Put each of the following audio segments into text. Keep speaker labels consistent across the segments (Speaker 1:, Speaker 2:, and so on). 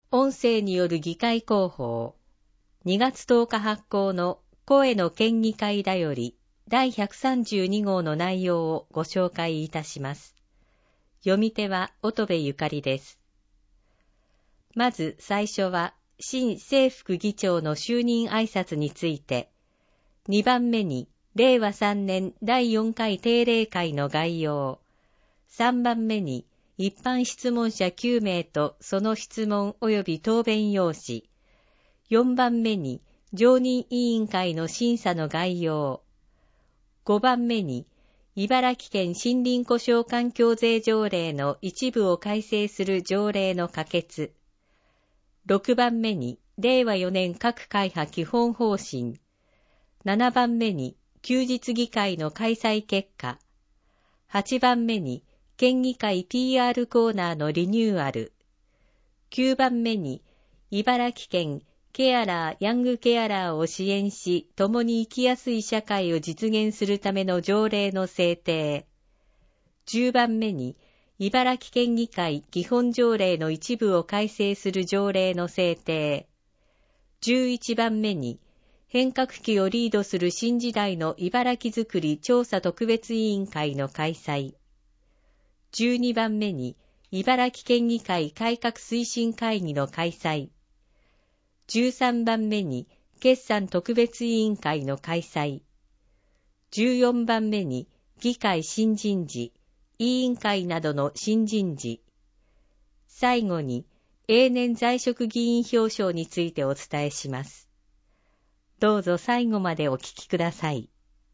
Speaker 1: 音声による議会広報、2月10日発行の声の県議会だより第132号の内容をご紹介いたします。読み手は乙部ゆかりです。まず最初は新正副議長の就任挨拶について、2番目に令和3年第4回定例会の概要、3番目に一般質問者9名とその質問及び答弁用紙、4番目に常任委員会の審査の概要、5番目に茨城県森林故障環境税条例の一部を改正する条例の可決、6番目に令和4年各会派基本方針、7番目に休日議会の開催結果、8番目に県議会 PR コーナーのリニューアル、9番目に茨城県ケアラー・ヤングケアラーを支援し、共に生きやすい社会を実現するための条例の制定、10番目に茨城県議会基本条例の一部を改正する条例の制定、11番目に変革期をリードする新時代の茨城づくり調査特別委員会の開催、12番目に茨城県議会改革推進会議の開催、13番目に決算特別委員会の開催、14番目に議会新人事、委員会などの新人事、最後に永年在職議員表彰についてお伝えします。どうぞ最後までお聞きください。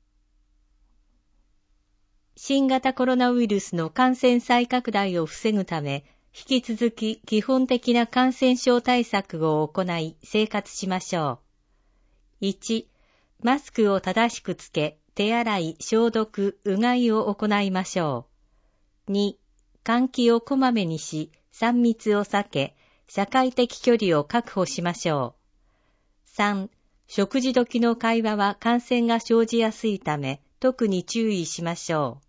Speaker 1: 新型コロナウイルスの感染再拡大を防ぐため、引き続き基本的な感染症対策を行い生活しましょう。1、マスクを正しくつけ、手洗い、消毒、うがいを行いましょう。2、換気をこまめにし、3密を避け、社会的距離を確保しましょう。3、食事時の会話は感染が生じやすいため、特に注意しましょう。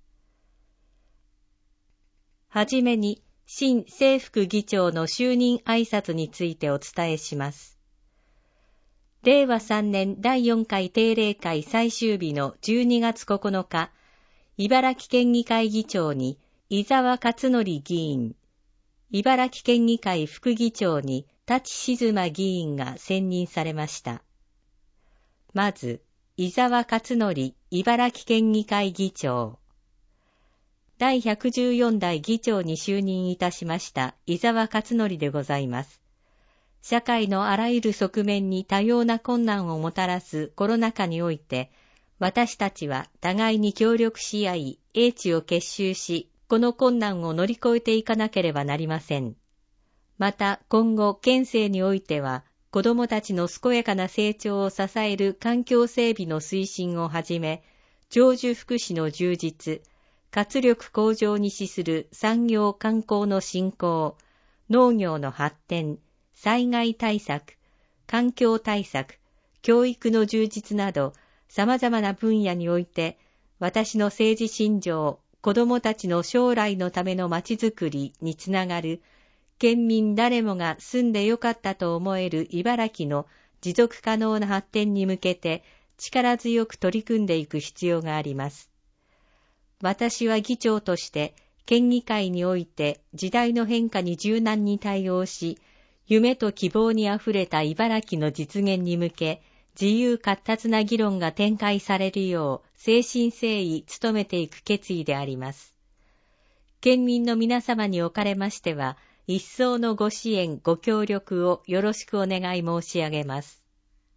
Speaker 1: はじめに、新正副議長の就任挨拶についてお伝えします。令和3年第4回定例会最終日の12月9日、茨城県議会議長に伊沢勝則議員、茨城県議会副議長に舘静馬議員が選任されました。まず、伊沢勝則茨城県議会議長。第114代議長に就任いたしました伊沢勝則でございます。社会のあらゆる側面に多様な困難をもたらすコロナ禍において、私たちは互いに協力し合い、英知を結集し、この困難を乗り越えていかなければなりません。また今後、県政においては、子どもたちの健やかな成長を支える環境整備の推進をはじめ、長寿福祉の充実、活力向上に資する産業観光の振興、農業の発展、災害対策、環境対策、教育の充実など、様々な分野において、私の政治信条、子どもたちの将来のためのまちづくりにつながる、県民誰もが住んでよかったと思える茨城の持続可能な発展に向けて力強く取り組んでいく必要があります。私は議長として県議会において時代の変化に柔軟に対応し、夢と希望にあふれた茨城の実現に向け、自由闊達な議論が展開されるよう誠心誠意努めていく決意であります。県民の皆様におかれましては、一層のご支援ご協力をよろしくお願い申し上げます。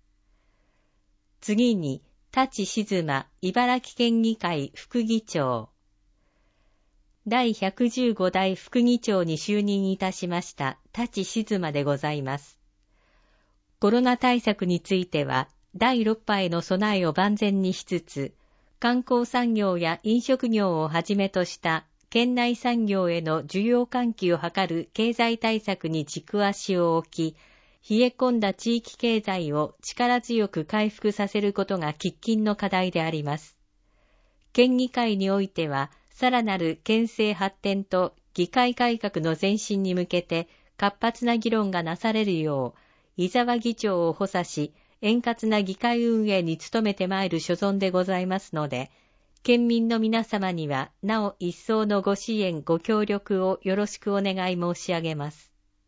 Speaker 1: 次に、舘静馬茨城県議会副議長。第115代副議長に就任いたしました舘静馬でございます。コロナ対策については、第6波への備えを万全にしつつ、観光産業や飲食業をはじめとした県内産業への需要喚起を図る経済対策に軸足を置き、冷え込んだ地域経済を力強く回復させることが喫緊の課題であります。県議会においては、さらなる県政発展と議会改革の前進に向けて、 活発な議論がなされるよう、伊沢議長を補佐し、円滑な議会運営に努めてまいる所存でございますので、県民の皆様にはなお一層のご支援ご協力をよろしくお願い申し上げます。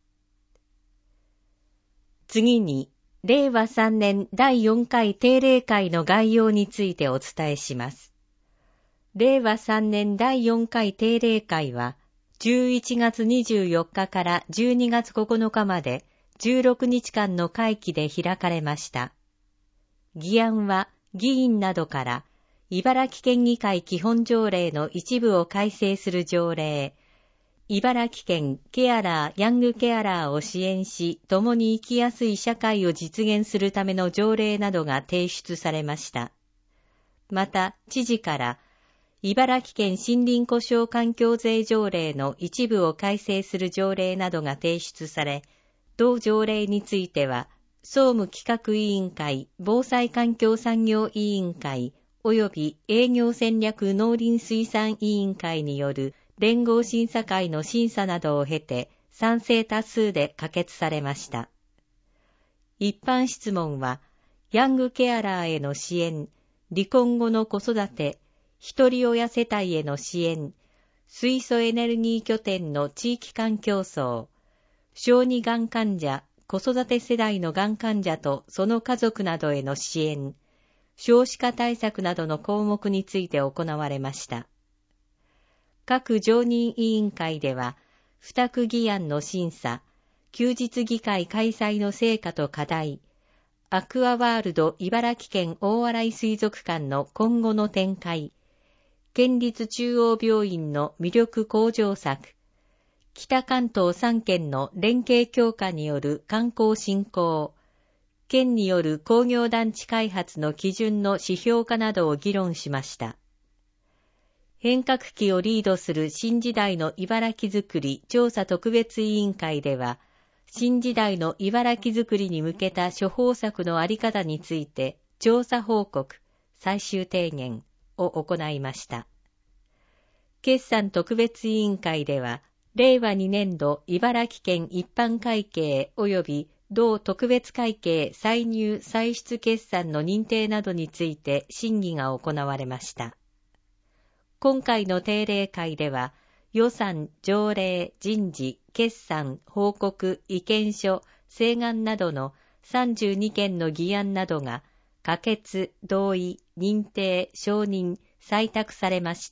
Speaker 1: 次に、令和3年第4回定例会の概要についてお伝えします。令和3年第4回定例会は、11月24日から12月9日まで16日間の会期で開かれました。議案は議員などから、茨城県議会基本条例の一部を改正する条例、茨城県ケアラー・ヤングケアラーを支援し、共に生きやすい社会を実現するための条例などが提出されました。また、知事から、茨城県森林故障環境税条例の一部を改正する条例などが提出され、同条例については、総務企画委員会、防災環境産業委員会、及び営業戦略農林水産委員会による連合審査会の審査などを経て賛成多数で可決されました。一般質問は、ヤングケアラーへの支援、離婚後の子育て、一人親世帯への支援、水素エネルギー拠点の地域間競争、小児がん患者、子育て世代のがん患者とその家族などへの支援、少子化対策などの項目について行われました。各常任委員会では、付託議案の審査、休日議会開催の成果と課題、アクアワールド茨城県大洗水族館の今後の展開、県立中央病院の魅力向上策、北関東3県の連携強化による観光振興、県による工業団地開発の基準の指標化などを議論しました。変革期をリードする新時代の茨城づくり調査特別委員会では、新時代の茨城づくりに向けた処方策のあり方について調査報告、最終提言を行いました。決算特別委員会では、令和2年度茨城県一般会計及び同特別会計歳入歳出決算の認定などについて審議が行われました。今回の定例会では、予算、条例、人事、決算、報告、意見書、請願などの32件の議案などが可決、同意、認定、承認、採択されました。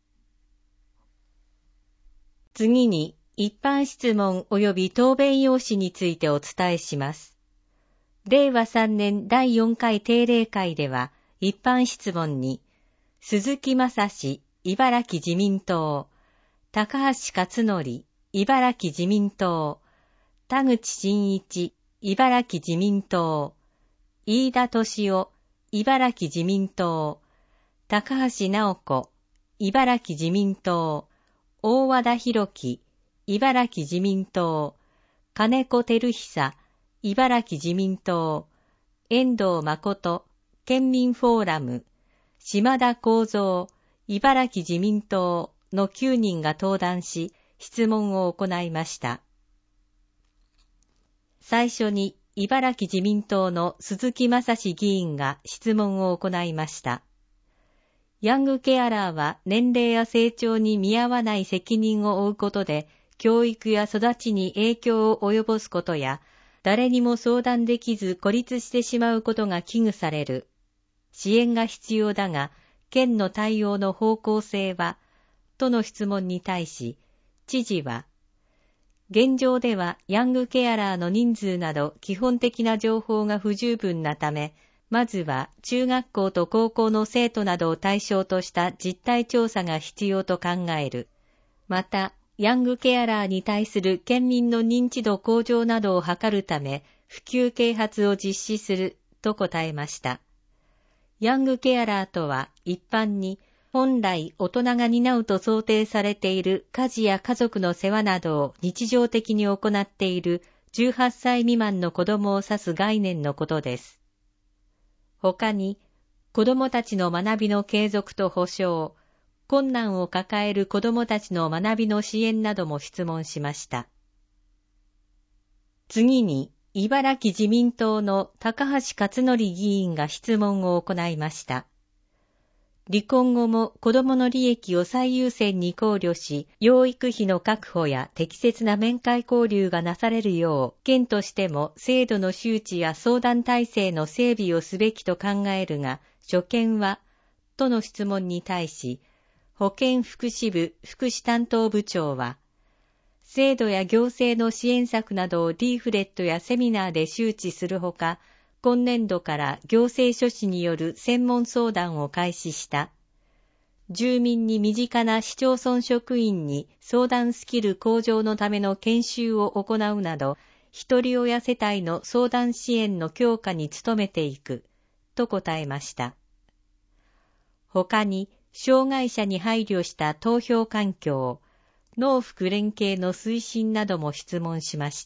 Speaker 1: 次に、一般質問及び答弁用紙についてお伝えします。令和3年第4回定例会では、一般質問に、鈴木正氏、茨城自民党、高橋克典、茨城自民党、田口真一、茨城自民党、飯田敏夫、茨城自民党、高橋直子、茨城自民党、大和田博樹、茨城自民党、金子照久、茨城自民党、遠藤誠、県民フォーラム、島田幸三、茨城自民党の9人が登壇し、質問を行いました。最初に、茨城自民党の鈴木正氏議員が質問を行いました。ヤングケアラーは年齢や成長に見合わない責任を負うことで、教育や育ちに影響を及ぼすことや、誰にも相談できず孤立してしまうことが危惧される。支援が必要だが、県の対応の方向性は、との質問に対し、知事は、現状ではヤングケアラーの人数など基本的な情報が不十分なため、まずは中学校と高校の生徒などを対象とした実態調査が必要と考える。また、ヤングケアラーに対する県民の認知度向上などを図るため、普及啓発を実施すると答えました。ヤングケアラーとは一般に本来大人が担うと想定されている家事や家族の世話などを日常的に行っている18歳未満の子供を指す概念のことです。他に、子供たちの学びの継続と保障、困難を抱える子供たちの学びの支援なども質問しました。 次に、茨城自民党の高橋克典議員が質問を行いました。離婚後も子どもの利益を最優先に考慮し、養育費の確保や適切な面会交流がなされるよう、県としても制度の周知や相談体制の整備をすべきと考えるが、所見はとの質問に対し、保健福祉部福祉担当部長は、制度や行政の支援策などをリーフレットやセミナーで周知するほか、今年度から行政書士による専門相談を開始した。住民に身近な市町村職員に相談スキル向上のための研修を行うなど、一人親世帯の相談支援の強化に努めていく、と答えました。他に、障害者に配慮した投票環境、農福連携の推進なども質問しました。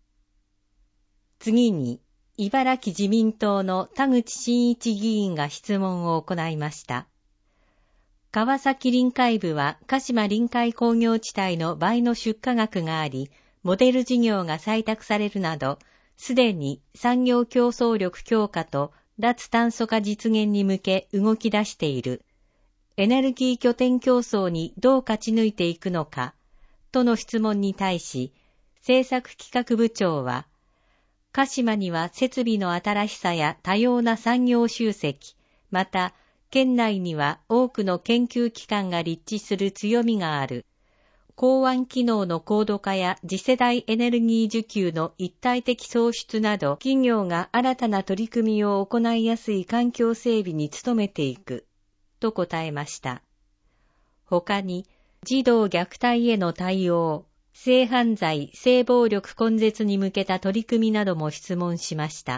Speaker 1: 次に、茨城自民党の田口真一議員が質問を行いました。川崎臨海部は鹿島臨海工業地帯の倍の出荷額があり、モデル事業が採択されるなど、すでに産業競争力強化と脱炭素化実現に向け動き出している。エネルギー拠点競争にどう勝ち抜いていくのか、との質問に対し、政策企画部長は、鹿島には設備の新しさや多様な産業集積、また、県内には多くの研究機関が立地する強みがある。港湾機能の高度化や次世代エネルギー需給の一体的創出など、企業が新たな取り組みを行いやすい環境整備に努めていく、と答えました。他に、児童虐待への対応、性犯罪、性暴力根絶に向けた取り組みなども質問しました。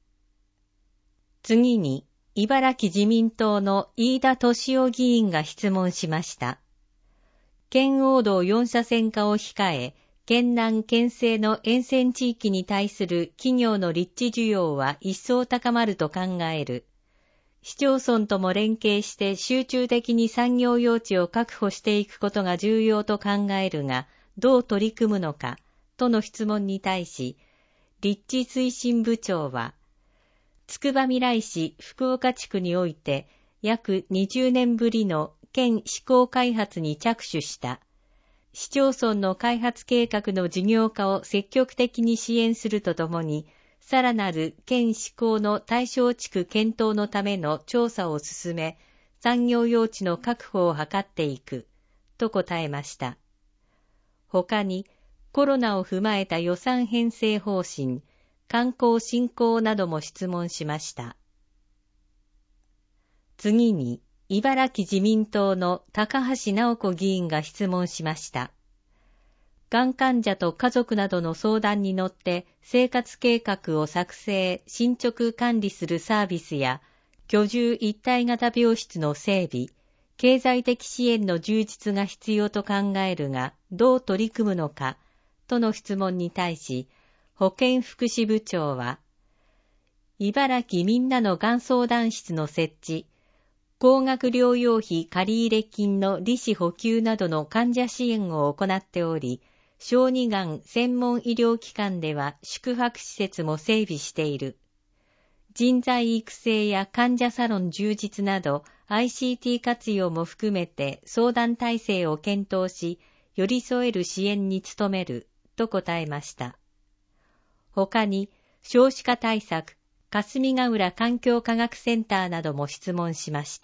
Speaker 1: 次に、茨城自民党の飯田俊夫議員が質問しました。県央道4車線化を控え、県南県西の沿線地域に対する企業の立地需要は一層高まると考える。市町村とも連携して集中的に産業用地を確保していくことが重要と考えるが、どう取り組むのか、との質問に対し、立地推進部長は、つくばみらい市福岡地区において、約20年ぶりの県市郊開発に着手した。市町村の開発計画の事業化を積極的に支援するとともに、さらなる県市郊の対象地区検討のための調査を進め、産業用地の確保を図っていく、と答えました。他に、コロナを踏まえた予算編成方針、観光振興なども質問しました。次に、茨城自民党の高橋直子議員が質問しました。がん患者と家族などの相談に乗って生活計画を作成、進捗管理するサービスや、居住一体型病室の整備、経済的支援の充実が必要と考えるが、どう取り組むのか、との質問に対し、保健福祉部長は、茨城みんなのがん相談室の設置、高額療養費借入金の利子補給などの患者支援を行っており、小児がん専門医療機関では宿泊施設も整備している。人材育成や患者サロン充実など ICT 活用も含めて相談体制を検討し、寄り添える支援に努めると答えました。他に少子化対策、霞ヶ浦環境科学センターなども質問しました。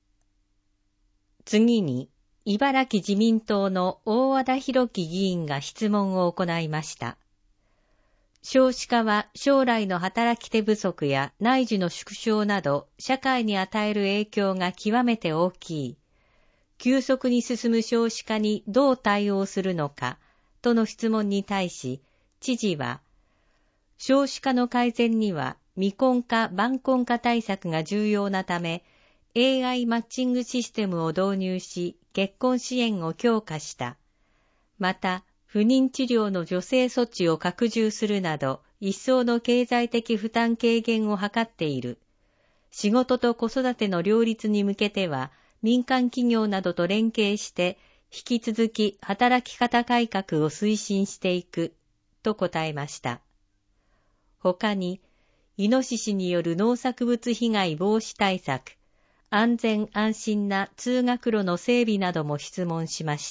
Speaker 1: 次に、茨城自民党の大和田博樹議員が質問を行いました。少子化は将来の働き手不足や内需の縮小など社会に与える影響が極めて大きい。急速に進む少子化にどう対応するのかとの質問に対し、知事は、少子化の改善には未婚化・晩婚化対策が重要なため、AI マッチングシステムを導入し、結婚支援を強化した。また、不妊治療の助成措置を拡充するなど、一層の経済的負担軽減を図っている。仕事と子育ての両立に向けては、民間企業などと連携して、引き続き働き方改革を推進していく、 と答えました。他に、イノシシによる農作物被害防止対策、安全安心な通学路の整備なども質問しました。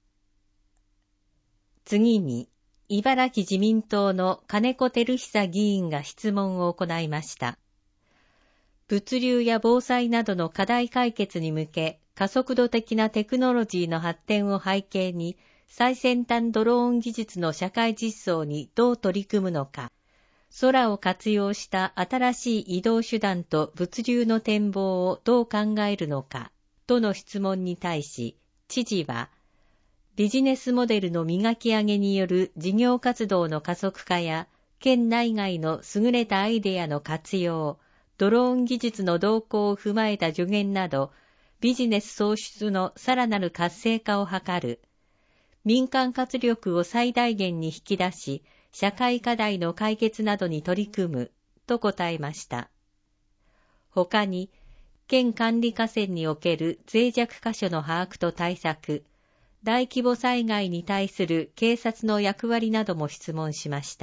Speaker 1: 次に、茨城自民党の金子照久議員が質問を行いました。物流や防災などの課題解決に向け、加速度的なテクノロジーの発展を背景に、最先端ドローン技術の社会実装にどう取り組むのか、空を活用した新しい移動手段と物流の展望をどう考えるのか、との質問に対し、知事は、ビジネスモデルの磨き上げによる事業活動の加速化や、県内外の優れたアイデアの活用、ドローン技術の動向を踏まえた助言など、ビジネス創出のさらなる活性化を図る。民間活力を最大限に引き出し、社会課題の解決などに取り組む、と答えました。他に、県管理河川における脆弱箇所の把握と対策、大規模災害に対する警察の役割なども質問しました。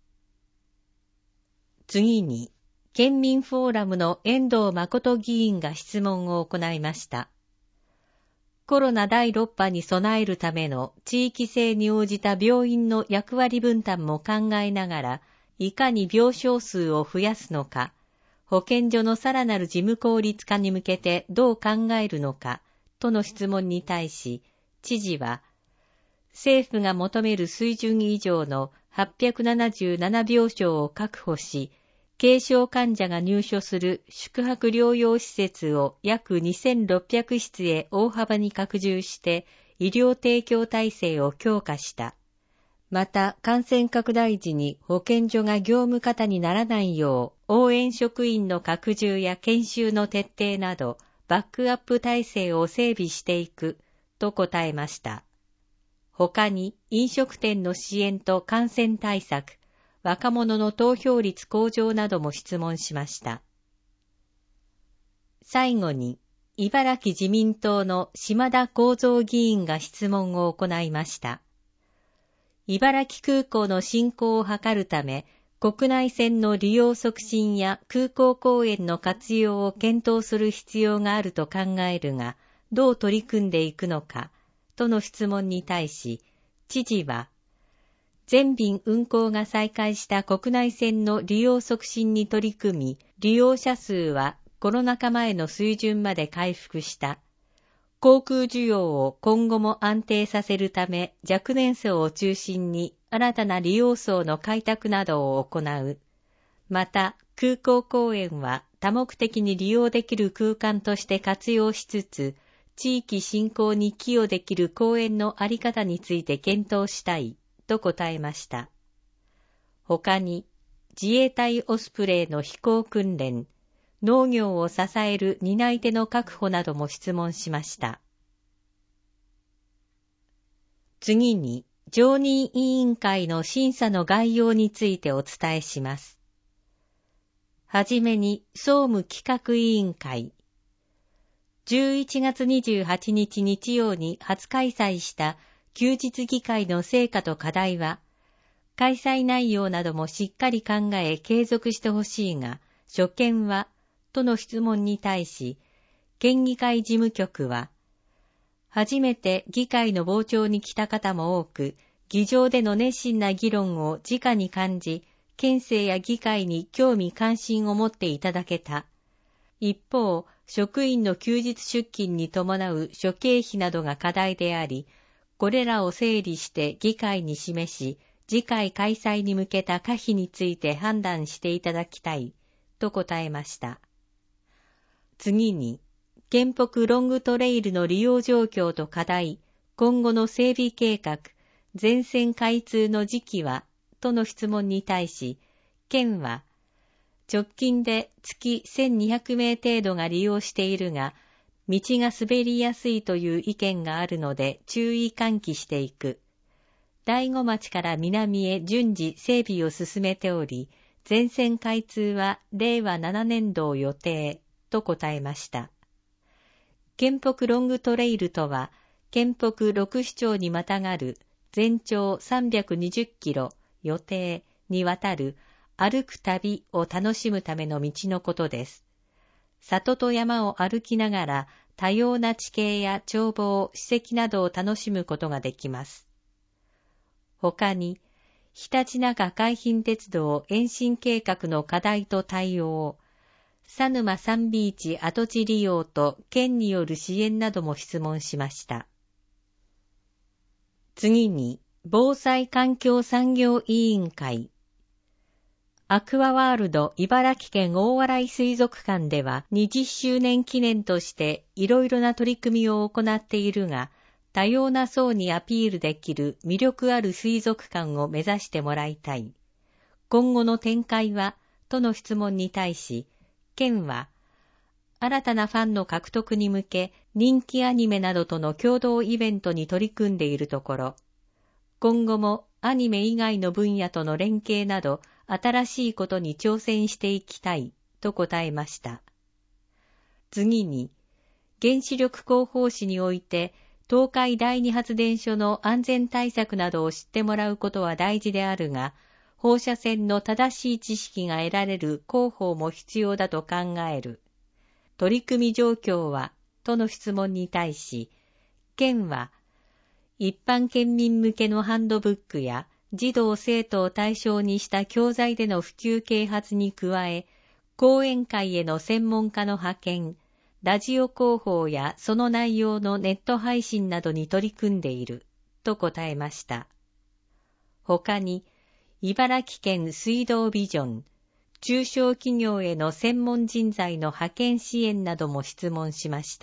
Speaker 1: 次に、県民フォーラムの遠藤誠議員が質問を行いました。コロナ第6波に備えるための地域性に応じた病院の役割分担も考えながら、いかに病床数を増やすのか、保健所のさらなる事務効率化に向けてどう考えるのか、との質問に対し、知事は、政府が求める水準以上の877病床を確保し、軽症患者が入所する宿泊療養施設を約2600室へ大幅に拡充して医療提供体制を強化した。また、感染拡大時に保健所が業務過多にならないよう、応援職員の拡充や研修の徹底など、バックアップ体制を整備していく、と答えました。他に、飲食店の支援と感染対策、若者の投票率向上なども質問しました。最後に、茨城自民党の島田幸三議員が質問を行いました。茨城空港の振興を図るため、国内線の利用促進や空港公園の活用を検討する必要があると考えるが、どう取り組んでいくのか、との質問に対し、知事は、全便運航が再開した国内線の利用促進に取り組み、利用者数はコロナ禍前の水準まで回復した。航空需要を今後も安定させるため、若年層を中心に新たな利用層の開拓などを行う。また、空港公園は多目的に利用できる空間として活用しつつ、地域振興に寄与できる公園のあり方について検討したい。と答えました。他に、自衛隊オスプレイの飛行訓練、農業を支える担い手の確保なども質問しました。次に、常任委員会の審査の概要についてお伝えします。はじめに、総務企画委員会。11月28日日曜に初開催した休日議会の成果と課題は、開催内容などもしっかり考え継続してほしいが、所見は、との質問に対し、県議会事務局は、初めて議会の傍聴に来た方も多く、議場での熱心な議論を直に感じ、県政や議会に興味関心を持っていただけた。一方、職員の休日出勤に伴う諸経費などが課題であり、これらを整理して議会に示し、次回開催に向けた可否について判断していただきたい、と答えました。次に、県北ロングトレイルの利用状況と課題、今後の整備計画、全線開通の時期は、との質問に対し、県は、直近で月1200名程度が利用しているが、道が滑りやすいという意見があるので注意喚起していく。大子町から南へ順次整備を進めており、全線開通は令和7年度を予定、と答えました。県北ロングトレイルとは、県北6市町にまたがる全長320キロ予定にわたる歩く旅を楽しむための道のことです。里と山を歩きながら多様な地形や眺望、史跡などを楽しむことができます。他に、ひたちなか海浜鉄道延伸計画の課題と対応、佐沼サンビーチ跡地利用と県による支援なども質問しました。次に、防災環境産業委員会。アクアワールド茨城県大洗水族館では20周年記念としていろいろな取り組みを行っているが、多様な層にアピールできる魅力ある水族館を目指してもらいたい。今後の展開はとの質問に対し、県は新たなファンの獲得に向け人気アニメなどとの共同イベントに取り組んでいるところ、今後もアニメ以外の分野との連携など新しいことに挑戦していきたいと答えました。次に、原子力広報誌において東海第二発電所の安全対策などを知ってもらうことは大事であるが、放射線の正しい知識が得られる広報も必要だと考える。取り組み状況はとの質問に対し、県は一般県民向けのハンドブックや児童生徒を対象にした教材での普及啓発に加え、講演会への専門家の派遣、ラジオ広報やその内容のネット配信などに取り組んでいると答えました。他に、茨城県水道ビジョン、中小企業への専門人材の派遣支援なども質問しました。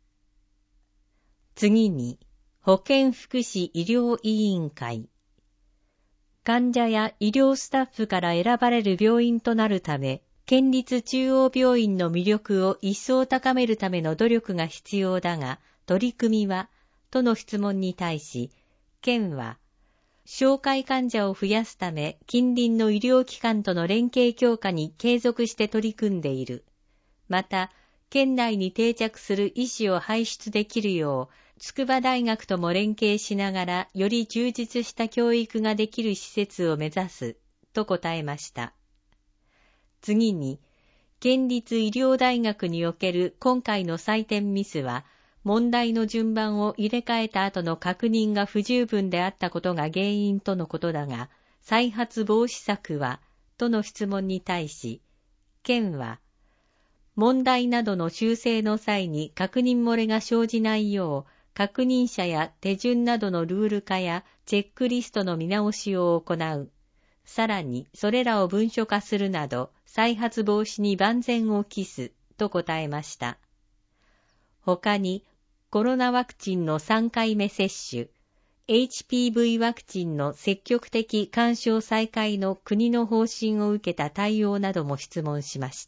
Speaker 1: 次に、保健福祉医療委員会。患者や医療スタッフから選ばれる病院となるため、県立中央病院の魅力を一層高めるための努力が必要だが、取り組みはとの質問に対し、県は、紹介患者を増やすため、近隣の医療機関との連携強化に継続して取り組んでいる。また、県内に定着する医師を輩出できるよう、筑波大学とも連携しながら、より充実した教育ができる施設を目指す、と答えました。次に、県立医療大学における今回の採点ミスは、問題の順番を入れ替えた後の確認が不十分であったことが原因とのことだが、再発防止策は、との質問に対し、県は、問題などの修正の際に確認漏れが生じないよう、確認者や手順などのルール化やチェックリストの見直しを行う。さらに、それらを文書化するなど、再発防止に万全を期す、と答えました。他に、コロナワクチンの3回目接種、HPV ワクチンの積極的勧奨再開の国の方針を受けた対応なども質問しました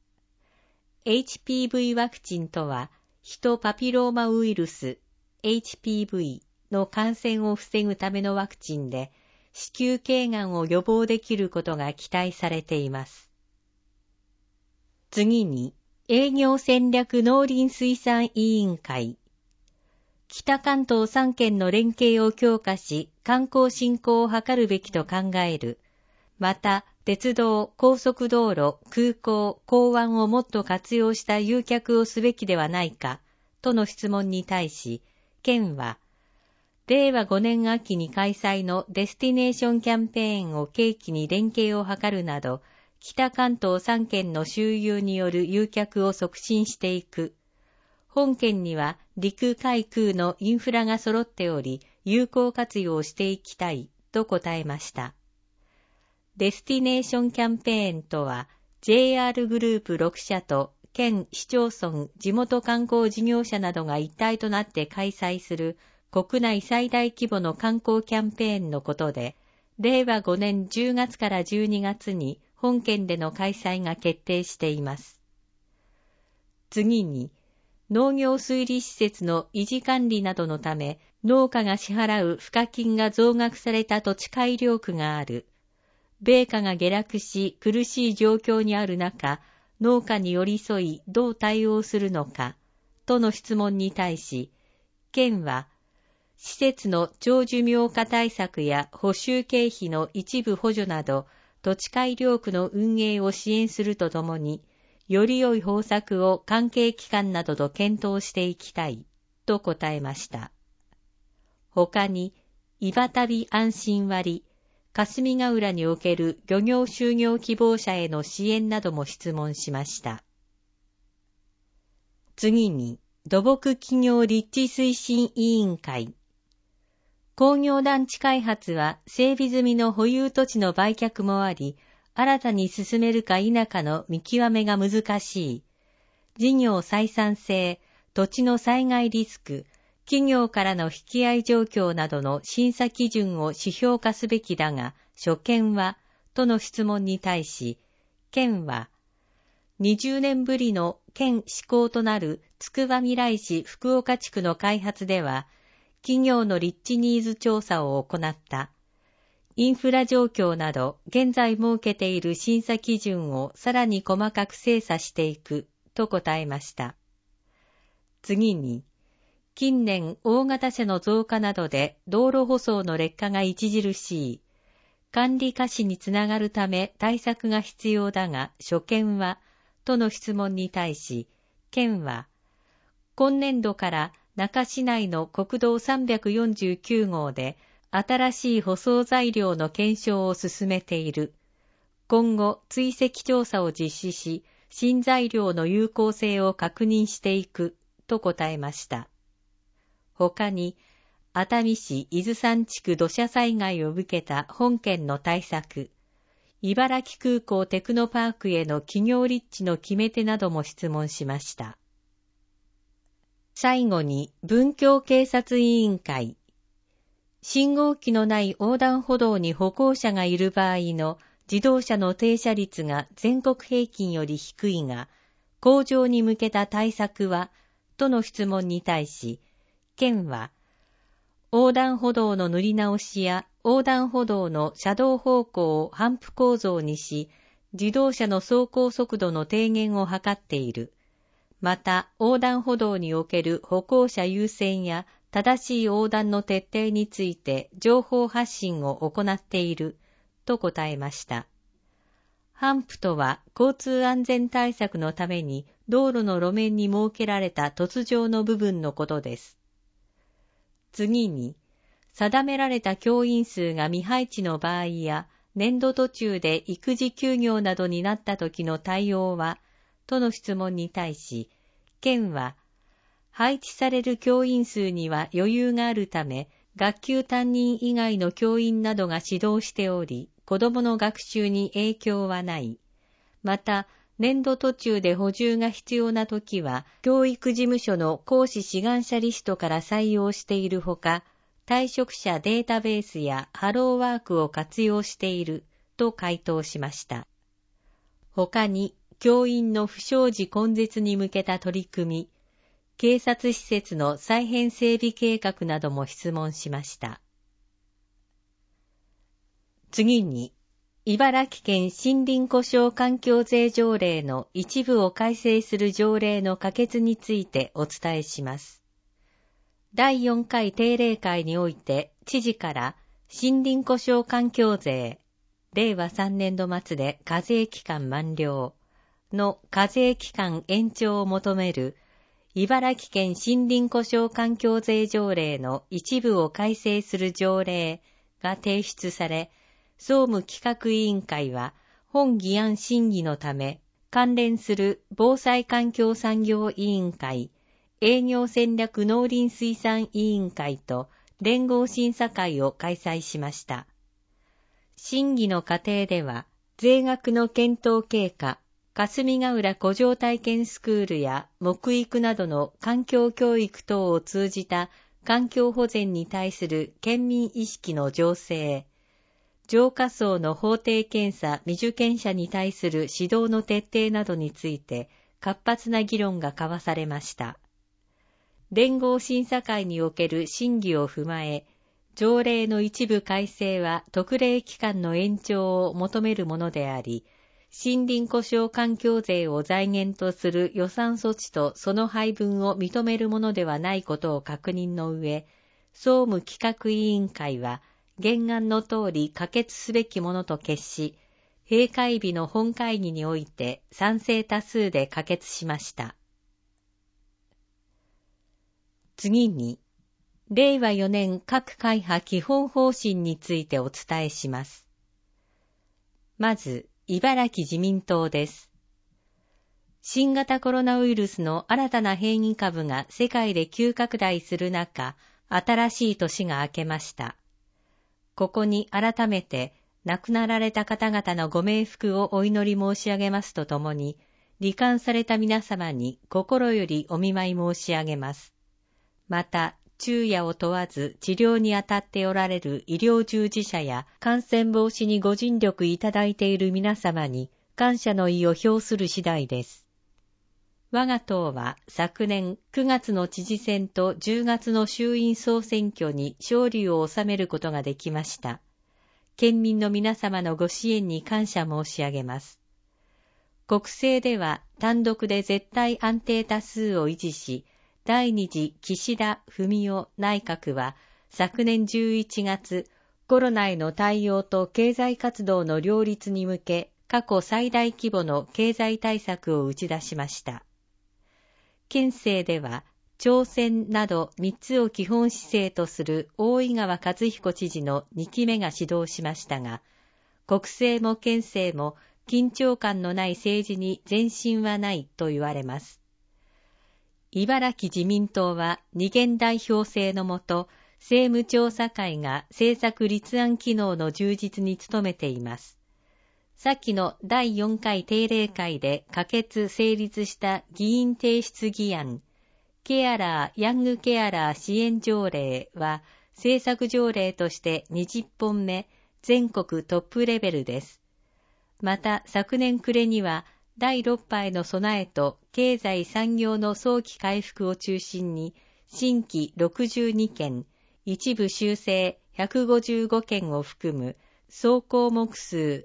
Speaker 1: 。HPV ワクチンとは、ヒトパピローマウイルス、HPV の感染を防ぐためのワクチンで、子宮頸がんを予防できることが期待されています。次に、営業戦略農林水産委員会。北関東3県の連携を強化し、観光振興を図るべきと考える。また、鉄道、高速道路、空港、港湾をもっと活用した誘客をすべきではないか、との質問に対し、県は、令和5年秋に開催のデスティネーションキャンペーンを契機に連携を図るなど、北関東3県の周遊による誘客を促進していく。本県には陸海空のインフラが揃っており、有効活用していきたい、と答えました。デスティネーションキャンペーンとは、JR グループ6社と県、市町村、地元観光事業者などが一体となって開催する国内最大規模の観光キャンペーンのことで、令和5年10月から12月に本県での開催が決定しています。次に、農業水利施設の維持管理などのため、農家が支払う賦課金が増額された土地改良区がある。米価が下落し苦しい状況にある中、農家に寄り添いどう対応するのか、との質問に対し、県は、 施設の長寿命化対策や補修経費の一部補助など、土地改良区の運営を支援するとともに、より良い方策を関係機関などと検討していきたい、と答えました。他に、岩旅安心割、霞ヶ浦における漁業就業希望者への支援なども質問しました。次に、土木企業立地推進委員会。工業団地開発は整備済みの保有土地の売却もあり、新たに進めるか否かの見極めが難しい。事業採算性、土地の災害リスク、企業からの引き合い状況などの審査基準を指標化すべきだが、所見は、との質問に対し、県は、20年ぶりの県施行となるつくばみらい市福岡地区の開発では、企業の立地ニーズ調査を行った。インフラ状況など現在設けている審査基準をさらに細かく精査していくと答えました。次に、近年大型車の増加などで道路舗装の劣化が著しい。管理過失につながるため対策が必要だが、所見は、との質問に対し、県は、今年度から那珂市内の国道349号で新しい舗装材料の検証を進めている。今後追跡調査を実施し、新材料の有効性を確認していくと答えました。他に、熱海市伊豆山地区土砂災害を受けた本県の対策、茨城空港テクノパークへの企業立地の決め手なども質問しました。最後に文教警察委員会。信号機のない横断歩道に歩行者がいる場合の自動車の停車率が全国平均より低いが、向上に向けた対策は、との質問に対し、県は、横断歩道の塗り直しや横断歩道の車道方向をハンプ構造にし、自動車の走行速度の低減を図っている。また、横断歩道における歩行者優先や正しい横断の徹底について情報発信を行っている、と答えました。ハンプとは交通安全対策のために道路の路面に設けられた凸状の部分のことです。次に、定められた教員数が未配置の場合や、年度途中で育児休業などになった時の対応は、との質問に対し、県は、配置される教員数には余裕があるため、学級担任以外の教員などが指導しており、子どもの学習に影響はない。また、年度途中で補充が必要なときは、教育事務所の講師志願者リストから採用しているほか、退職者データベースやハローワークを活用していると回答しました。他に、教員の不祥事根絶に向けた取り組み、警察施設の再編整備計画なども質問しました。次に、茨城県森林故障環境税条例の一部を改正する条例の可決についてお伝えします。第4回定例会において、知事から森林故障環境税、令和3年度末で課税期間満了の課税期間延長を求める茨城県森林故障環境税条例の一部を改正する条例が提出され、総務企画委員会は本議案審議のため、関連する防災環境産業委員会、営業戦略農林水産委員会と連合審査会を開催しました。審議の過程では、税額の検討経過、霞ヶ浦古城体験スクールや木育などの環境教育等を通じた環境保全に対する県民意識の醸成、浄化槽の法定検査未受検者に対する指導の徹底などについて活発な議論が交わされました。連合審査会における審議を踏まえ、条例の一部改正は特例期間の延長を求めるものであり、森林故障環境税を財源とする予算措置とその配分を認めるものではないことを確認の上、 総務企画委員会は原案の通り可決すべきものと決し、閉会日の本会議において賛成多数で可決しました。次に、令和4年各会派基本方針についてお伝えします。まず、茨城自民党です。新型コロナウイルスの新たな変異株が世界で急拡大する中、新しい年が明けました。ここに改めて亡くなられた方々のご冥福をお祈り申し上げますとともに、罹患された皆様に心よりお見舞い申し上げます。また、昼夜を問わず治療に当たっておられる医療従事者や感染防止にご尽力いただいている皆様に感謝の意を表する次第です。我が党は昨年9月の知事選と10月の衆院総選挙に勝利を収めることができました。県民の皆様のご支援に感謝申し上げます。国政では単独で絶対安定多数を維持し、第2次岸田文雄内閣は昨年11月、コロナへの対応と経済活動の両立に向け、過去最大規模の経済対策を打ち出しました。県政では、挑戦など3つを基本姿勢とする大井川和彦知事の2期目が始動しましたが、国政も県政も緊張感のない政治に前進はないと言われます。茨城自民党は二元代表制のもと、政務調査会が政策立案機能の充実に努めています。先の第4回定例会で可決成立した議員提出議案、ケアラー・ヤングケアラー支援条例は政策条例として20本目、全国トップレベルです。また昨年暮れには第6波への備えと経済産業の早期回復を中心に新規62件、一部修正155件を含む総項目数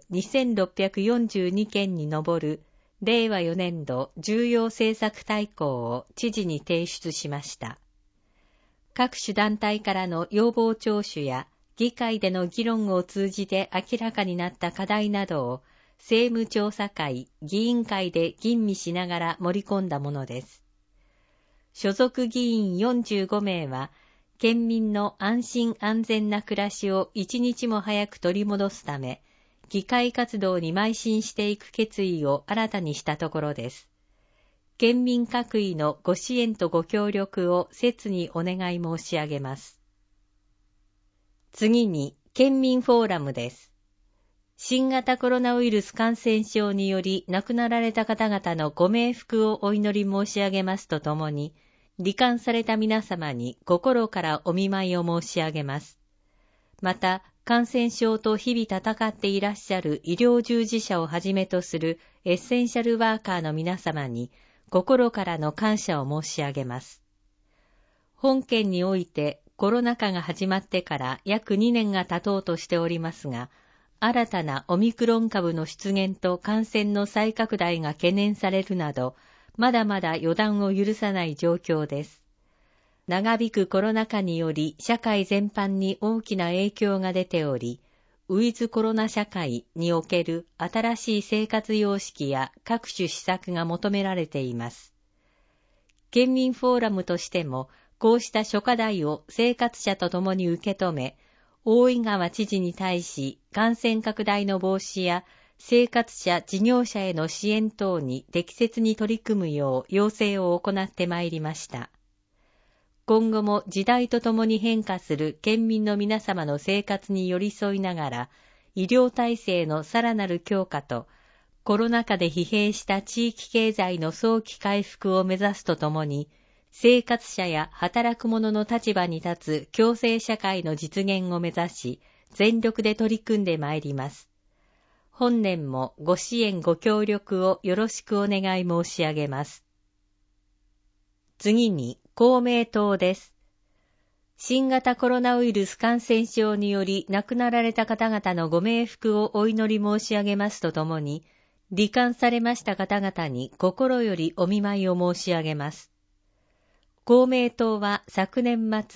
Speaker 1: 2642件に上る令和4年度重要政策大綱を知事に提出しました。各種団体からの要望聴取や議会での議論を通じて明らかになった課題などを政務調査会、議員会で吟味しながら盛り込んだものです。所属議員45名は、県民の安心安全な暮らしを一日も早く取り戻すため、議会活動に邁進していく決意を新たにしたところです。県民各位のご支援とご協力を切にお願い申し上げます。次に、県民フォーラムです。新型コロナウイルス感染症により亡くなられた方々のご冥福をお祈り申し上げますとともに、罹患された皆様に心からお見舞いを申し上げます。また、感染症と日々戦っていらっしゃる医療従事者をはじめとするエッセンシャルワーカーの皆様に心からの感謝を申し上げます。本県においてコロナ禍が始まってから約2年が経とうとしておりますが、新たなオミクロン株の出現と感染の再拡大が懸念されるなど、まだまだ予断を許さない状況です。長引くコロナ禍により社会全般に大きな影響が出ており、ウィズコロナ社会における新しい生活様式や各種施策が求められています。県民フォーラムとしても、こうした諸課題を生活者と共に受け止め、大井川知事に対し感染拡大の防止や生活者、事業者への支援等に適切に取り組むよう要請を行ってまいりました。今後も時代とともに変化する県民の皆様の生活に寄り添いながら、医療体制のさらなる強化と、コロナ禍で疲弊した地域経済の早期回復を目指すとともに、生活者や働く者の立場に立つ共生社会の実現を目指し、全力で取り組んでまいります。本年もご支援ご協力をよろしくお願い申し上げます。次に公明党です。新型コロナウイルス感染症により亡くなられた方々のご冥福をお祈り申し上げますとともに、罹患されました方々に心よりお見舞いを申し上げます。公明党は昨年末、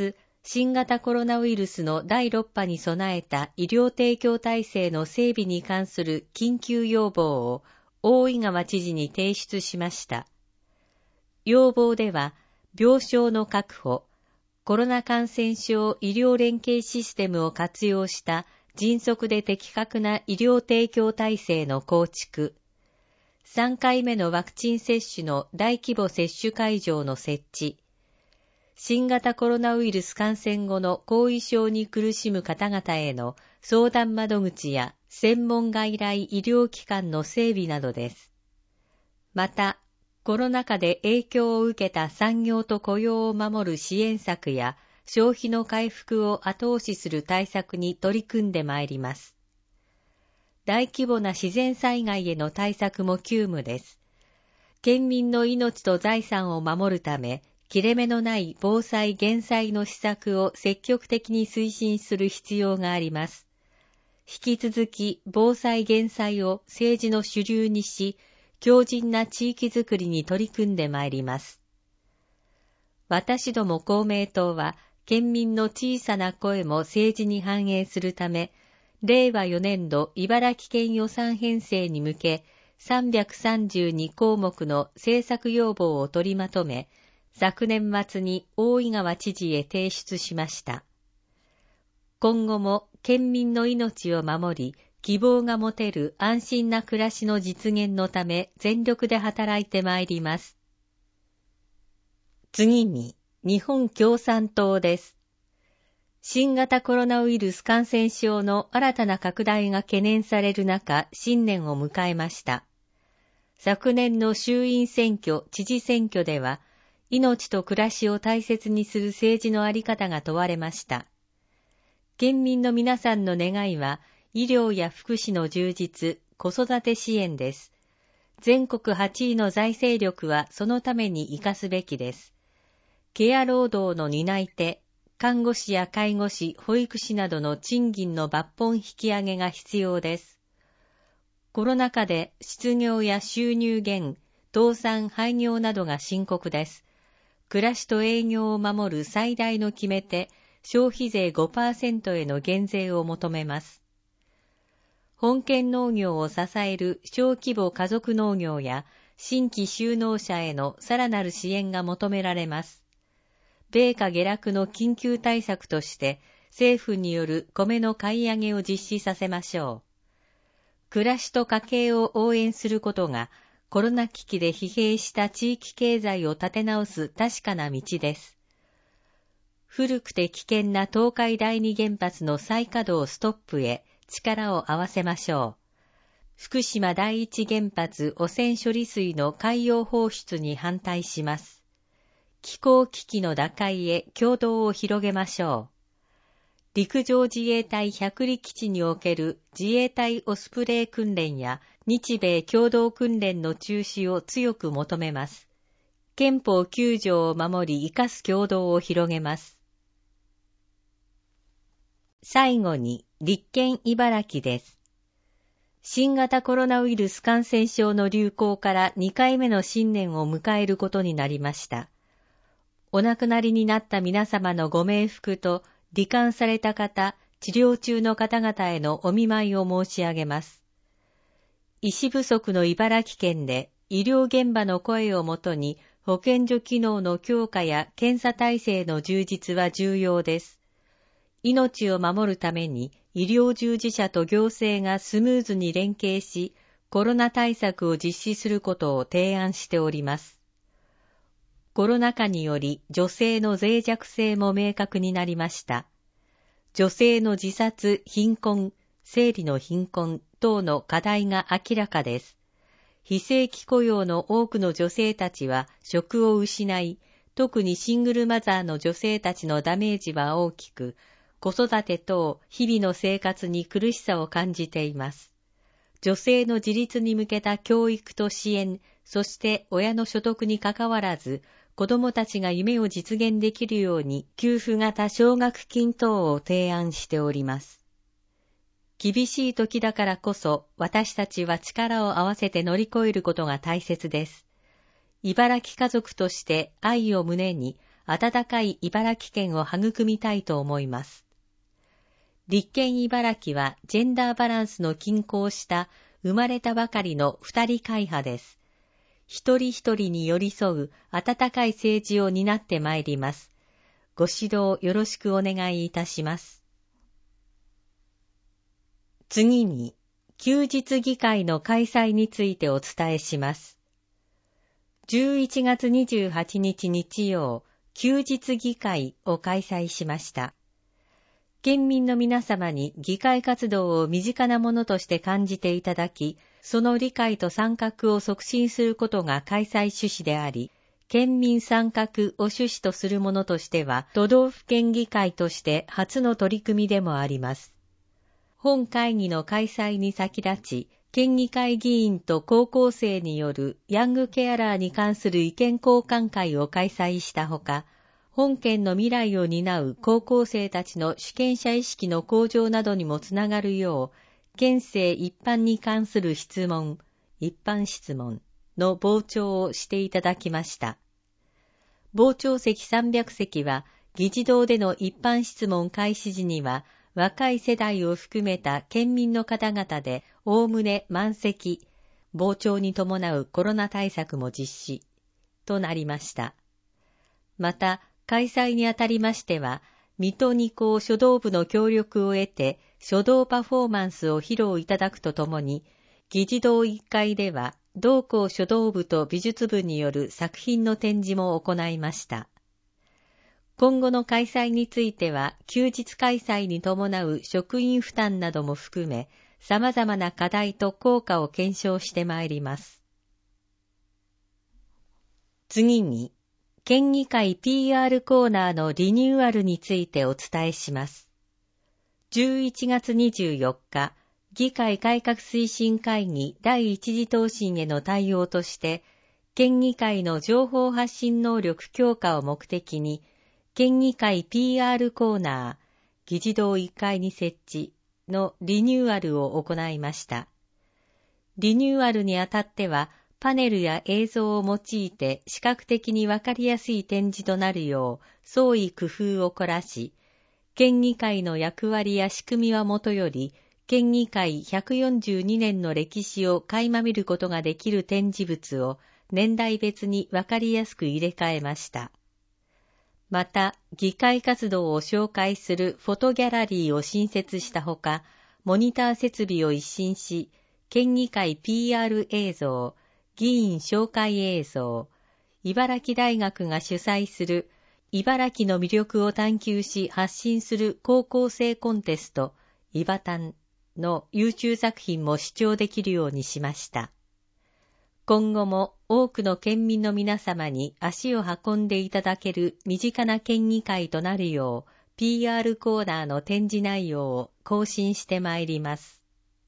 Speaker 1: 新型コロナウイルスの第6波に備えた医療提供体制の整備に関する緊急要望を大井川知事に提出しました。要望では、病床の確保、コロナ感染症医療連携システムを活用した迅速で的確な医療提供体制の構築、3回目のワクチン接種の大規模接種会場の設置、新型コロナウイルス感染後の後遺症に苦しむ方々への相談窓口や専門外来医療機関の整備などです。また、コロナ禍で影響を受けた産業と雇用を守る支援策や消費の回復を後押しする対策に取り組んでまいります。大規模な自然災害への対策も急務です。県民の命と財産を守るため、切れ目のない防災減災の施策を積極的に推進する必要があります。引き続き防災減災を政治の主流にし、強靭な地域づくりに取り組んでまいります。私ども公明党は、県民の小さな声も政治に反映するため、令和4年度茨城県予算編成に向け、332項目の政策要望を取りまとめ、昨年末に大井川知事へ提出しました。今後も県民の命を守り、希望が持てる安心な暮らしの実現のため全力で働いてまいります。次に、日本共産党です。新型コロナウイルス感染症の新たな拡大が懸念される中、新年を迎えました。昨年の衆院選挙、知事選挙では、命と暮らしを大切にする政治のあり方が問われました。県民の皆さんの願いは、医療や福祉の充実、子育て支援です。全国8位の財政力はそのために生かすべきです。ケア労働の担い手、看護師や介護士、保育士などの賃金の抜本引き上げが必要です。コロナ禍で失業や収入減、倒産、廃業などが深刻です。暮らしと営業を守る最大の決め手、消費税 5% への減税を求めます。本県農業を支える小規模家族農業や新規就農者へのさらなる支援が求められます。米価下落の緊急対策として政府による米の買い上げを実施させましょう。暮らしと家計を応援することがコロナ危機で疲弊した地域経済を立て直す確かな道です。古くて危険な東海第二原発の再稼働ストップへ力を合わせましょう。福島第一原発汚染処理水の海洋放出に反対します。気候危機の打開へ協働を広げましょう。陸上自衛隊百里基地における自衛隊オスプレイ訓練や日米共同訓練の中止を強く求めます。憲法9条を守り生かす協働を広げます。最後に立憲茨城です。新型コロナウイルス感染症の流行から2回目の新年を迎えることになりました。お亡くなりになった皆様のご冥福と罹患された方、治療中の方々へのお見舞いを申し上げます。医師不足の茨城県で医療現場の声をもとに保健所機能の強化や検査体制の充実は重要です。命を守るために医療従事者と行政がスムーズに連携し、コロナ対策を実施することを提案しております。コロナ禍により女性の脆弱性も明確になりました。女性の自殺、貧困、生理の貧困等の課題が明らかです。非正規雇用の多くの女性たちは職を失い、特にシングルマザーの女性たちのダメージは大きく、子育て等日々の生活に苦しさを感じています。女性の自立に向けた教育と支援、そして親の所得にかかわらず、子どもたちが夢を実現できるように給付型奨学金等を提案しております。厳しい時だからこそ私たちは力を合わせて乗り越えることが大切です。茨城家族として愛を胸に温かい茨城県を育みたいと思います。立憲茨城はジェンダーバランスの均衡した生まれたばかりの二人会派です。一人一人に寄り添う温かい政治を担ってまいります。ご指導よろしくお願いいたします。次に、休日議会の開催についてお伝えします。11月28日日曜、休日議会を開催しました。県民の皆様に議会活動を身近なものとして感じていただき、その理解と参画を促進することが開催趣旨であり、県民参画を趣旨とするものとしては、都道府県議会として初の取り組みでもあります。本会議の開催に先立ち、県議会議員と高校生によるヤングケアラーに関する意見交換会を開催したほか、本県の未来を担う高校生たちの主権者意識の向上などにもつながるよう、県政一般に関する一般質問の傍聴をしていただきました。傍聴席300席は、議事堂での一般質問開始時には、若い世代を含めた県民の方々でおおむね満席、傍聴に伴うコロナ対策も実施となりました。また、開催にあたりましては、水戸二高書道部の協力を得て、書道パフォーマンスを披露いただくとともに、議事堂1階では、同校書道部と美術部による作品の展示も行いました。今後の開催については、休日開催に伴う職員負担なども含め、様々な課題と効果を検証してまいります。次に、県議会 PR コーナーのリニューアルについてお伝えします。11月24日、議会改革推進会議第一次答申への対応として、県議会の情報発信能力強化を目的に、県議会 PR コーナー、議事堂1階に設置のリニューアルを行いました。リニューアルにあたっては、パネルや映像を用いて視覚的にわかりやすい展示となるよう創意工夫を凝らし、県議会の役割や仕組みはもとより、県議会142年の歴史を垣間見ることができる展示物を年代別にわかりやすく入れ替えました。また、議会活動を紹介するフォトギャラリーを新設したほか、モニター設備を一新し、県議会 PR 映像、議員紹介映像、茨城大学が主催する茨城の魅力を探求し発信する高校生コンテスト、イバタンの優秀作品も視聴できるようにしました。今後も多くの県民の皆様に足を運んでいただける身近な県議会となるよう PR コーナーの展示内容を更新してまいります。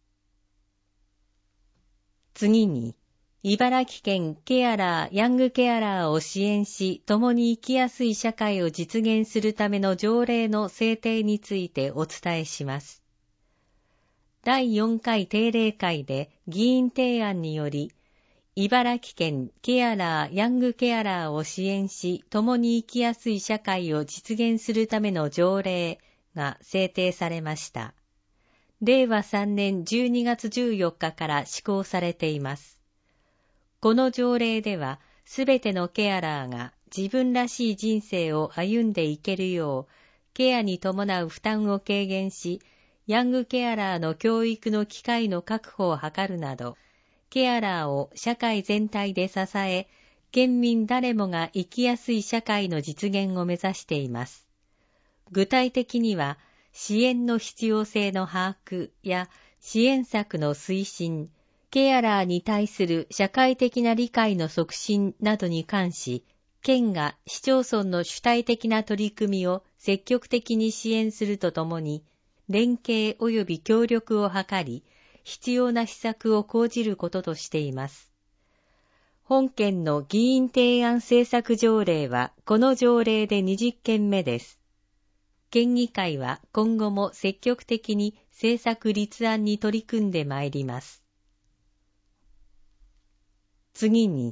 Speaker 1: 次に、茨城県ケアラー・ヤングケアラーを支援し、共に生きやすい社会を実現するための条例の制定についてお伝えします。第4回定例会で議員提案により、茨城県ケアラー・ヤングケアラーを支援し、共に生きやすい社会を実現するための条例が制定されました。令和3年12月14日から施行されています。この条例では、すべてのケアラーが自分らしい人生を歩んでいけるよう、ケアに伴う負担を軽減し、ヤングケアラーの教育の機会の確保を図るなど、ケアラーを社会全体で支え、県民誰もが生きやすい社会の実現を目指しています。具体的には、支援の必要性の把握や支援策の推進、ケアラーに対する社会的な理解の促進などに関し、県が市町村の主体的な取り組みを積極的に支援するとともに、連携及び協力を図り、必要な施策を講じることとしています。本県の議員提案政策条例はこの条例で20件目です。県議会は今後も積極的に政策立案に取り組んでまいります。次に、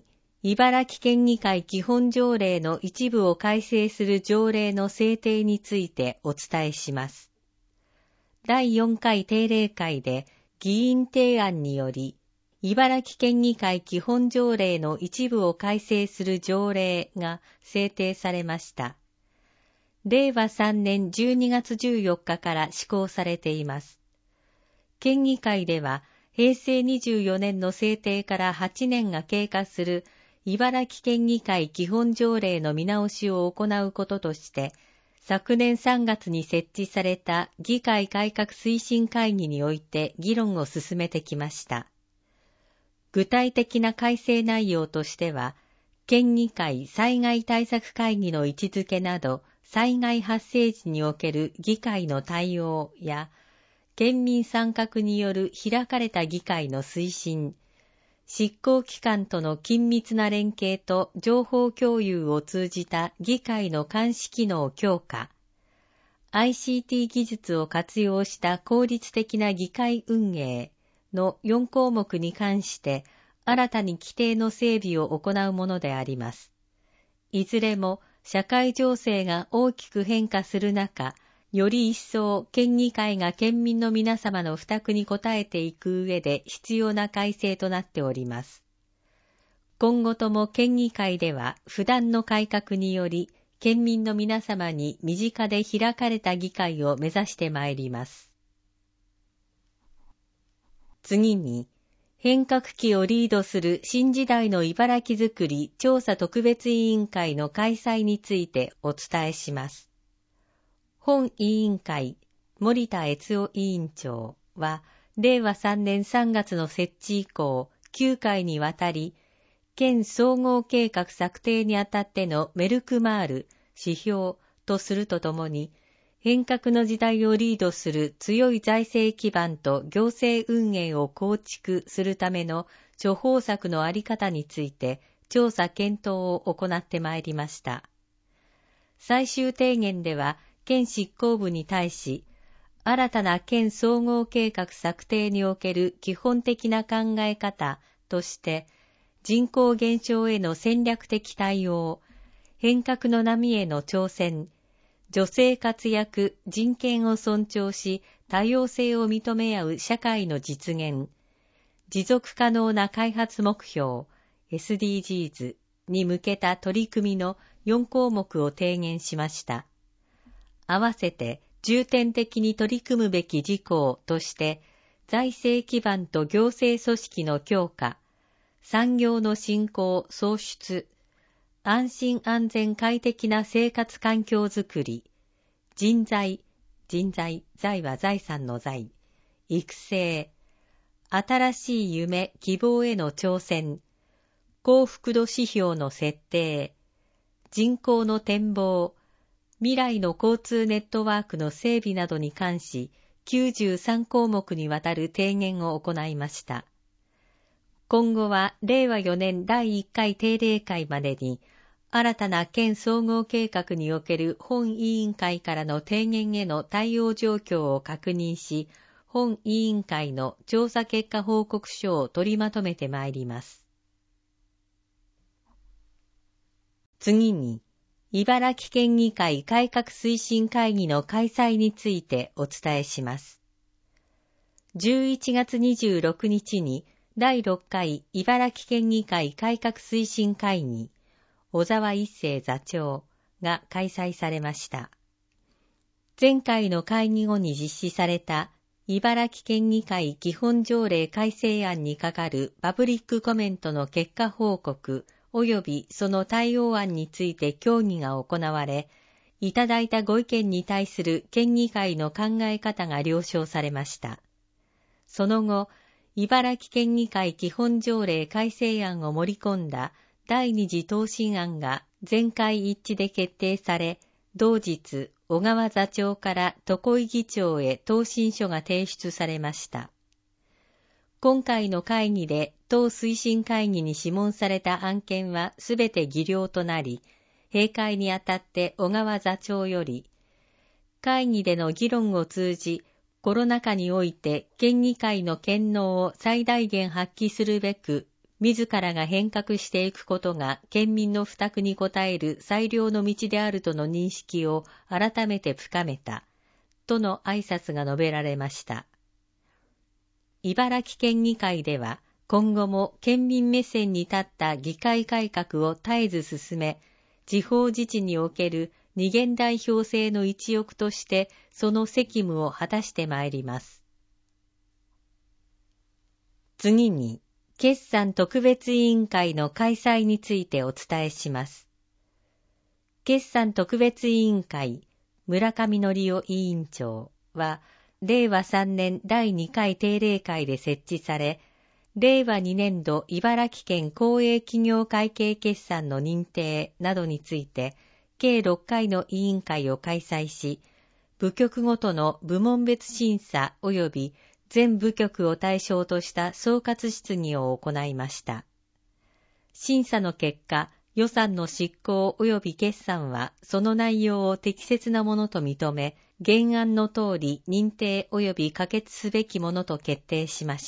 Speaker 1: 茨城県議会基本条例の一部を改正する条例の制定についてお伝えします。第4回定例会で議員提案により、茨城県議会基本条例の一部を改正する条例が制定されました。令和3年12月14日から施行されています。県議会では、平成24年の制定から8年が経過する茨城県議会基本条例の見直しを行うこととして、昨年3月に設置された議会改革推進会議において議論を進めてきました。具体的な改正内容としては、県議会災害対策会議の位置づけなど、災害発生時における議会の対応や、県民参画による開かれた議会の推進、執行機関との緊密な連携と情報共有を通じた議会の監視機能強化、ICT 技術を活用した効率的な議会運営の4項目に関して新たに規定の整備を行うものであります。いずれも社会情勢が大きく変化する中、より一層県議会が県民の皆様の負託に応えていく上で必要な改正となっております。今後とも県議会では不断の改革により、県民の皆様に身近で開かれた議会を目指してまいります。次に、変革期をリードする新時代の茨城づくり調査特別委員会の開催についてお伝えします。本委員会、森田悦夫委員長は、令和3年3月の設置以降、9回にわたり、県総合計画策定にあたってのメルクマール、指標とするとともに、変革の時代をリードする強い財政基盤と行政運営を構築するための処方策のあり方について調査検討を行ってまいりました。最終提言では、県執行部に対し、新たな県総合計画策定における基本的な考え方として、人口減少への戦略的対応、変革の波への挑戦、女性活躍、人権を尊重し、多様性を認め合う社会の実現、持続可能な開発目標、SDGs に向けた取り組みの4項目を提言しました。合わせて重点的に取り組むべき事項として、財政基盤と行政組織の強化、産業の振興・創出、安心安全快適な生活環境づくり、人材、財は財産の財、育成、新しい夢・希望への挑戦、幸福度指標の設定、人口の展望、未来の交通ネットワークの整備などに関し、93項目にわたる提言を行いました。今後は令和4年第1回定例会までに、新たな県総合計画における本委員会からの提言への対応状況を確認し、本委員会の調査結果報告書を取りまとめてまいります。次に、茨城県議会改革推進会議の開催についてお伝えします。11月26日に第6回茨城県議会改革推進会議、小沢一生座長が開催されました。前回の会議後に実施された茨城県議会基本条例改正案に係るパブリックコメントの結果報告及びその対応案について協議が行われ、いただいたご意見に対する県議会の考え方が了承されました。その後、茨城県議会基本条例改正案を盛り込んだ第二次答申案が全会一致で決定され、同日、小川座長から常井議長へ答申書が提出されました。今回の会議で当推進会議に諮問された案件はすべて議了となり、閉会にあたって小川座長より、会議での議論を通じ、コロナ禍において県議会の権能を最大限発揮するべく、 自らが変革していくことが県民の負託に応える最良の道であるとの認識を改めて深めた、との挨拶が述べられました。茨城県議会では、今後も県民目線に立った議会改革を絶えず進め、地方自治における二元代表制の一翼としてその責務を果たしてまいります。次に、決算特別委員会の開催についてお伝えします。決算特別委員会村上則夫委員長は、令和3年第2回定例会で設置され、令和2年度茨城県公営企業会計決算の認定などについて、計6回の委員会を開催し、部局ごとの部門別審査及び全部局を対象とした総括質疑を行いました。審査の結果、予算の執行及び決算はその内容を適切なものと認め、原案の通り認定及び可決すべきものと決定しました。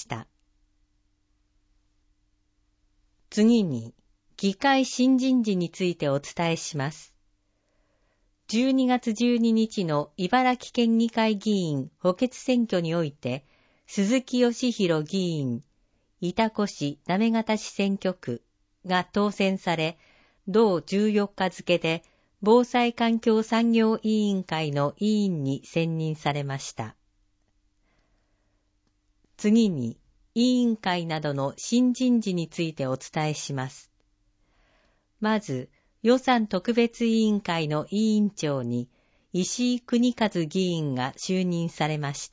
Speaker 1: 次に、議会新人事についてお伝えします。12月12日の茨城県議会議員補欠選挙において、鈴木義弘議員、潮来市行方市選挙区が当選され、同14日付で防災環境産業委員会の委員に選任されました。次に、委員会などの新人事についてお伝えします。まず、予算特別委員会の委員長に石井邦和議員が就任されました。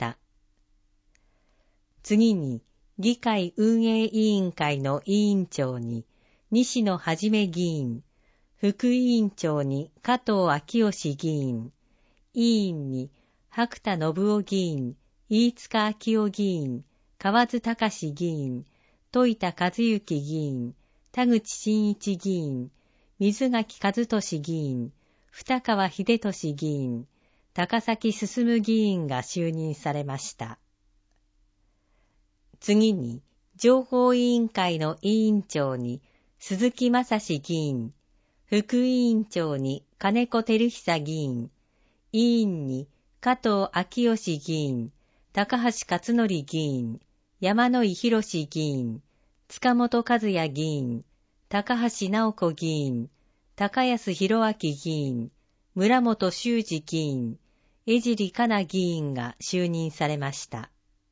Speaker 1: 次に、議会運営委員会の委員長に西野はじめ議員、副委員長に加藤昭義議員、委員に白田信夫議員、飯塚昭夫議員、河津隆議員、戸田和幸議員、田口真一議員、水垣和俊議員、二川秀俊議員、高崎進議員が就任されました。次に、情報委員会の委員長に鈴木正史議員、副委員長に金子照久議員、委員に加藤昭義議員、高橋克典議員、山井博議員、塚本和也議員、高橋直子議員、高安弘明議員、村本修司議員、江尻かな議員が就任されました。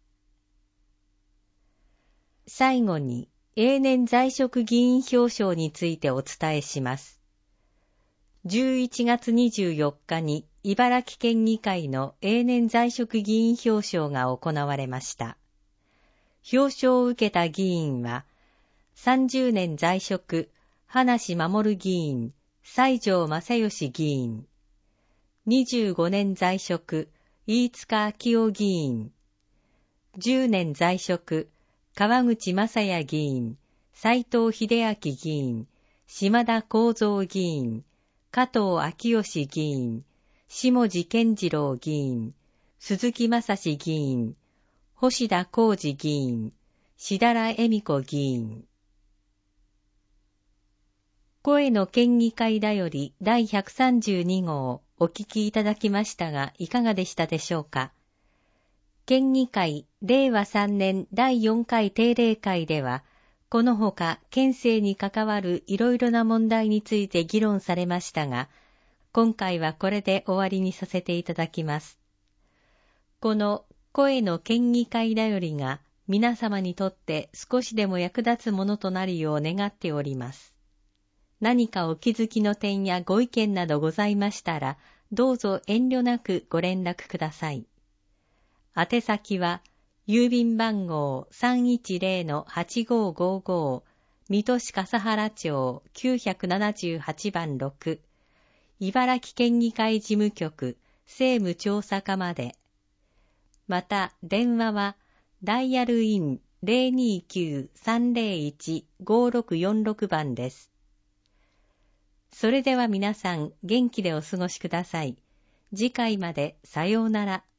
Speaker 1: 最後に、永年在職議員表彰についてお伝えします。11月24日に茨城県議会の永年在職議員表彰が行われました。表彰を受けた議員は、30年在職、葉梨守議員、西条正義議員、25年在職、飯塚昭夫議員、10年在職、川口正也議員、斉藤秀明議員、島田幸三議員、加藤昭義議員、下地健次郎議員、鈴木正史議員、星田浩二議員、志田良恵美子議員。声の県議会だより第132号お聞きいただきましたがいかがでしたでしょうか。県議会令和3年第4回定例会では、このほか県政に関わるいろいろな問題について議論されましたが、今回はこれで終わりにさせていただきます。この声の県議会だよりが皆様にとって少しでも役立つものとなるよう願っております。何かお気づきの点やご意見などございましたら、どうぞ遠慮なくご連絡ください。宛先は、郵便番号 310-8555 水戸市笠原町978番6、茨城県議会事務局政務調査課まで。また、電話は、ダイヤルイン 029-301-5646 番です。それでは皆さん元気でお過ごしください。次回までさようなら。